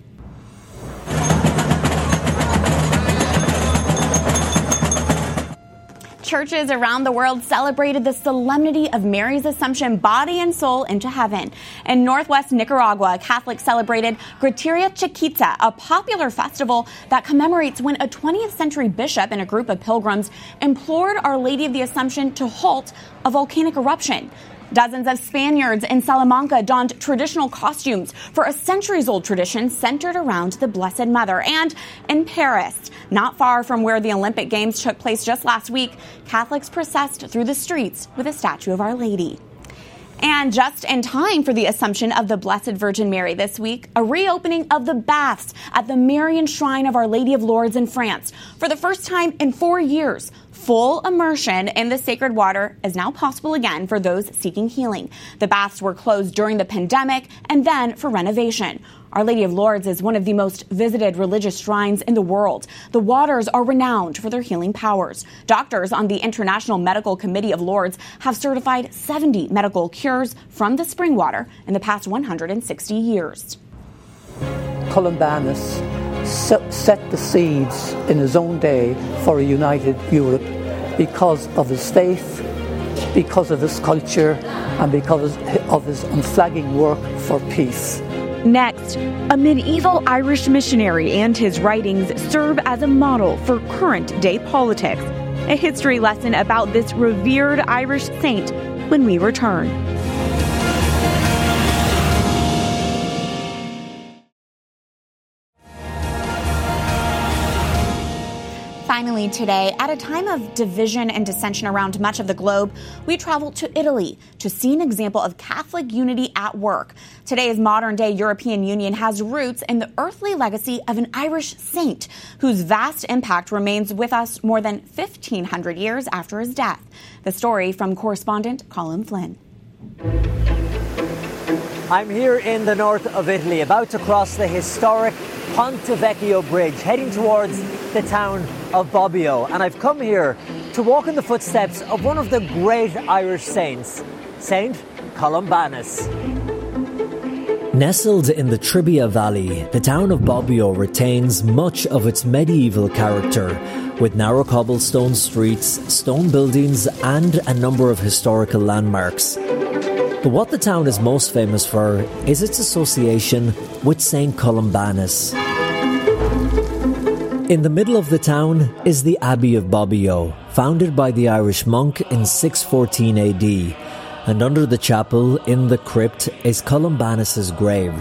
Churches around the world celebrated the solemnity of Mary's Assumption body and soul into heaven. In northwest Nicaragua, Catholics celebrated Griteria Chiquita, a popular festival that commemorates when a 20th century bishop and a group of pilgrims implored Our Lady of the Assumption to halt a volcanic eruption. Dozens of Spaniards in Salamanca donned traditional costumes for a centuries-old tradition centered around the Blessed Mother. And in Paris, not far from where the Olympic Games took place just last week, Catholics processed through the streets with a statue of Our Lady. And just in time for the Assumption of the Blessed Virgin Mary this week, a reopening of the baths at the Marian Shrine of Our Lady of Lourdes in France. For the first time in 4 years, full immersion in the sacred water is now possible again for those seeking healing. The baths were closed during the pandemic and then for renovation. Our Lady of Lourdes is one of the most visited religious shrines in the world. The waters are renowned for their healing powers. Doctors on the International Medical Committee of Lourdes have certified 70 medical cures from the spring water in the past 160 years. Columbanus set the seeds in his own day for a united Europe because of his faith, because of his culture, and because of his unflagging work for peace. Next, a medieval Irish missionary and his writings serve as a model for current-day politics. A history lesson about this revered Irish saint when we return. Finally today, at a time of division and dissension around much of the globe, we travel to Italy to see an example of Catholic unity at work. Today's modern-day European Union has roots in the earthly legacy of an Irish saint whose vast impact remains with us more than 1,500 years after his death. The story from correspondent Colin Flynn. I'm here in the north of Italy, about to cross the historic Ponte Vecchio Bridge, heading towards the town of Bobbio. And I've come here to walk in the footsteps of one of the great Irish saints, Saint Columbanus. Nestled in the Trebbia Valley, the town of Bobbio retains much of its medieval character, with narrow cobblestone streets, stone buildings, and a number of historical landmarks. But what the town is most famous for is its association with St. Columbanus. In the middle of the town is the Abbey of Bobbio, founded by the Irish monk in 614 AD, and under the chapel, in the crypt, is Columbanus' grave,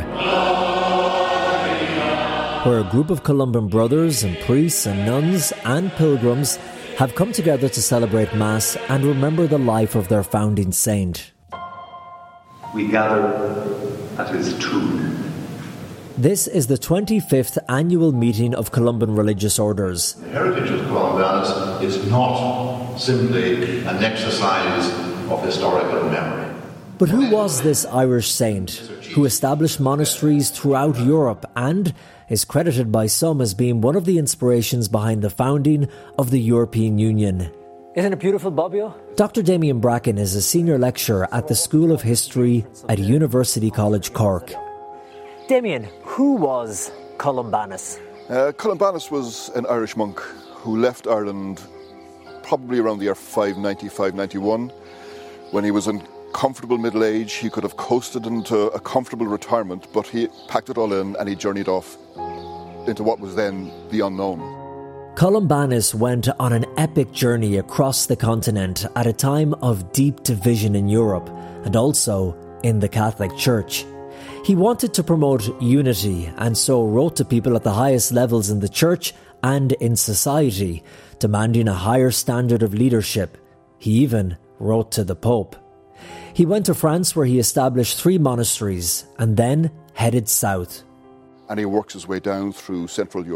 where a group of Columban brothers and priests and nuns and pilgrims have come together to celebrate Mass and remember the life of their founding saint. We gather at his tomb. This is the 25th annual meeting of Columban religious orders. The heritage of Columbanus is not simply an exercise of historical memory. But who was this Irish saint who established monasteries throughout Europe and is credited by some as being one of the inspirations behind the founding of the European Union? Isn't it beautiful, Bobbio? Dr. Damien Bracken is a senior lecturer at the School of History at University College Cork. Damien, who was Columbanus? Columbanus was an Irish monk who left Ireland probably around the year 590, 591. When he was in comfortable middle age, he could have coasted into a comfortable retirement, but he packed it all in and he journeyed off into what was then the unknown. Columbanus went on an epic journey across the continent at a time of deep division in Europe and also in the Catholic Church. He wanted to promote unity and so wrote to people at the highest levels in the Church and in society, demanding a higher standard of leadership. He even wrote to the Pope. He went to France where he established 3 monasteries and then headed south. And he works his way down through Central Europe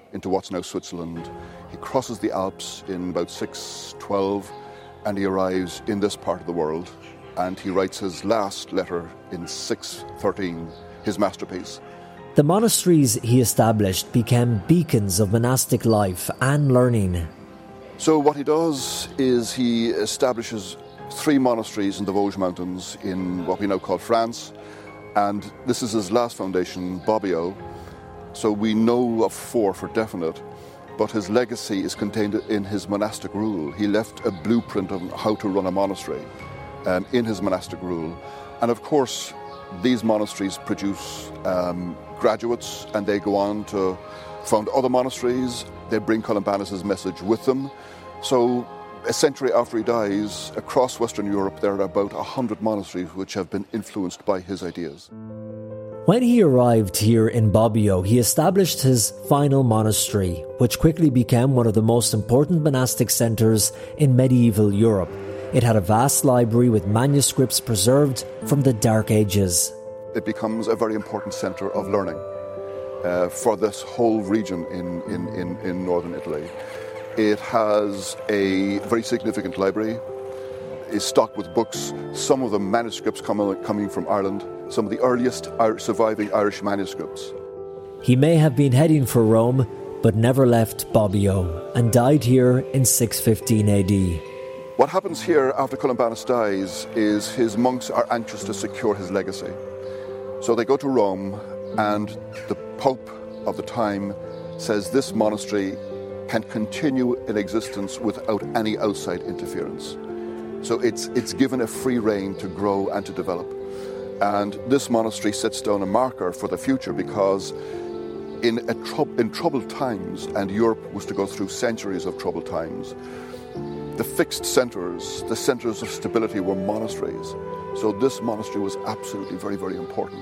into what's now Switzerland. He crosses the Alps in about 612 and he arrives in this part of the world, and he writes his last letter in 613, his masterpiece. The monasteries he established became beacons of monastic life and learning. So what he does is he establishes 3 monasteries in the Vosges Mountains in what we now call France, and this is his last foundation, Bobbio. So we know of 4 for definite, but his legacy is contained in his monastic rule. He left a blueprint of how to run a monastery in his monastic rule. And of course, these monasteries produce graduates, and they go on to found other monasteries. They bring Columbanus' message with them. So a century after he dies, across Western Europe, there are about 100 monasteries which have been influenced by his ideas. When he arrived here in Bobbio, he established his final monastery, which quickly became one of the most important monastic centres in medieval Europe. It had a vast library with manuscripts preserved from the Dark Ages. It becomes a very important centre of learning for this whole region in northern Italy. It has a very significant library, is stocked with books, some of them manuscripts coming from Ireland, some of the earliest surviving Irish manuscripts. He may have been heading for Rome, but never left Bobbio, and died here in 615 AD. What happens here after Columbanus dies is his monks are anxious to secure his legacy. So they go to Rome, and the Pope of the time says this monastery can continue in existence without any outside interference. So it's given a free rein to grow and to develop. And this monastery sets down a marker for the future, because in troubled times, and Europe was to go through centuries of troubled times, the fixed centres, the centres of stability were monasteries. So this monastery was absolutely very, very important.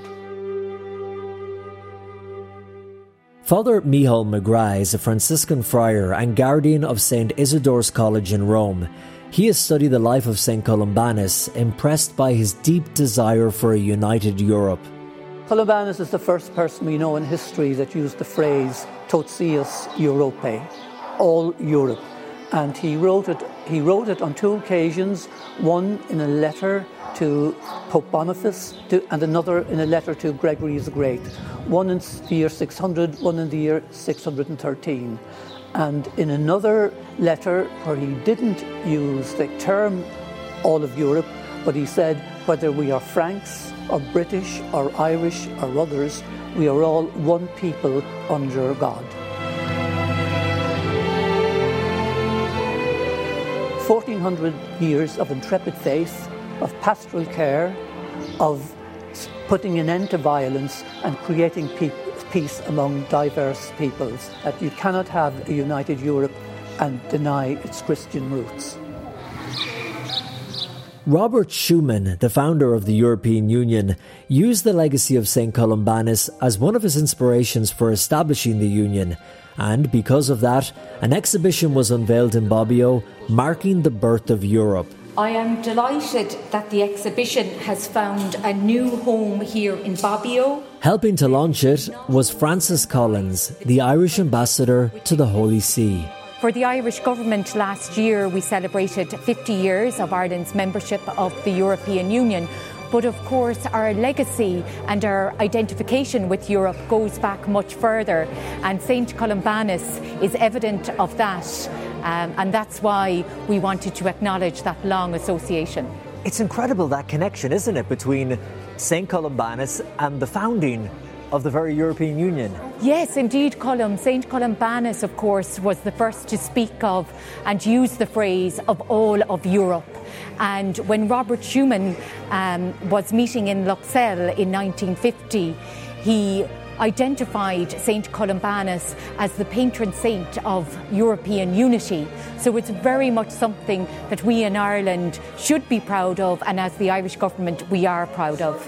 Father Michal McGrath is a Franciscan friar and guardian of St. Isidore's College in Rome. He has studied the life of St. Columbanus, impressed by his deep desire for a united Europe. Columbanus is the first person we know in history that used the phrase Totius Europae, all Europe. And he wrote it on 2 occasions, one in a letter to Pope Boniface and another in a letter to Gregory the Great, one in the year 600, one in the year 613. And in another letter where he didn't use the term all of Europe, but he said whether we are Franks or British or Irish or others, we are all one people under God. 1400 years of intrepid faith, of pastoral care, of putting an end to violence and creating peace among diverse peoples. That you cannot have a united Europe and deny its Christian roots. Robert Schuman, the founder of the European Union, used the legacy of St. Columbanus as one of his inspirations for establishing the Union, and because of that, an exhibition was unveiled in Bobbio, marking the birth of Europe. I am delighted that the exhibition has found a new home here in Bobbio. Helping to launch it was Francis Collins, the Irish ambassador to the Holy See. For the Irish government last year, we celebrated 50 years of Ireland's membership of the European Union. But of course, our legacy and our identification with Europe goes back much further. And St. Columbanus is evident of that. And that's why we wanted to acknowledge that long association. It's incredible, that connection, isn't it, between St. Columbanus and the founding of the very European Union. Yes, indeed, St. Columbanus, of course, was the first to speak of and use the phrase of all of Europe. And when Robert Schuman was meeting in Luxeuil in 1950, he identified St. Columbanus as the patron saint of European unity. So it's very much something that we in Ireland should be proud of, and as the Irish government, we are proud of.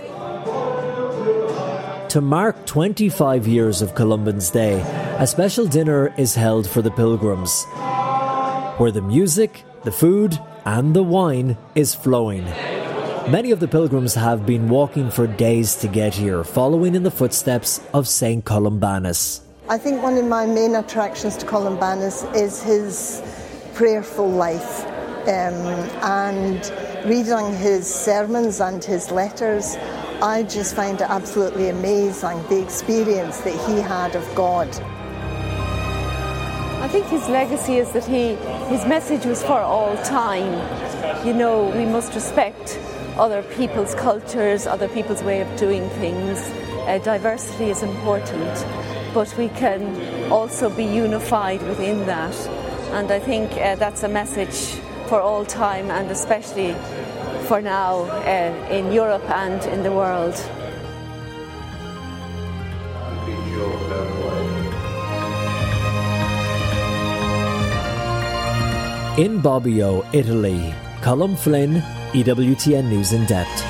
To mark 25 years of Columban's Day, a special dinner is held for the pilgrims, where the music, the food and the wine is flowing. Many of the pilgrims have been walking for days to get here, following in the footsteps of St. Columbanus. I think one of my main attractions to Columbanus is his prayerful life, and reading his sermons and his letters, I just find it absolutely amazing, the experience that he had of God. I think his legacy is that his message was for all time. You know, we must respect other people's cultures, other people's way of doing things. Diversity is important, but we can also be unified within that. And I think that's a message for all time, and especially for now in Europe and in the world. In Bobbio, Italy, Colm Flynn, EWTN News in Depth.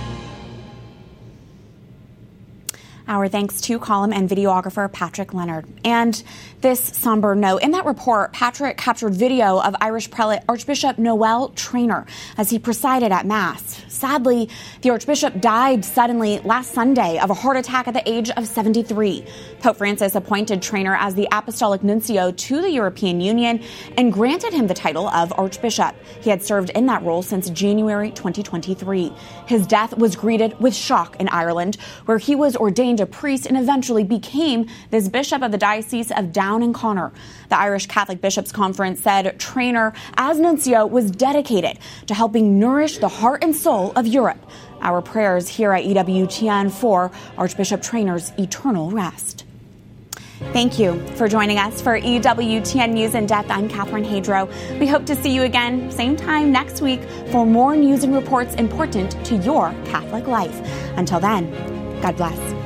Our thanks to Colm and videographer Patrick Leonard. And this somber note, in that report, Patrick captured video of Irish prelate Archbishop Noel Trainer as he presided at Mass. Sadly, the Archbishop died suddenly last Sunday of a heart attack at the age of 73. Pope Francis appointed Trainer as the Apostolic Nuncio to the European Union and granted him the title of Archbishop. He had served in that role since January 2023. His death was greeted with shock in Ireland, where he was ordained a priest and eventually became this bishop of the Diocese of Down and Connor. The Irish Catholic Bishops' Conference said Trainer, as nuncio, was dedicated to helping nourish the heart and soul of Europe. Our prayers here at EWTN for Archbishop Trainer's eternal rest. Thank you for joining us for EWTN News in Depth. I'm Catherine Hadro. We hope to see you again, same time next week, for more news and reports important to your Catholic life. Until then, God bless.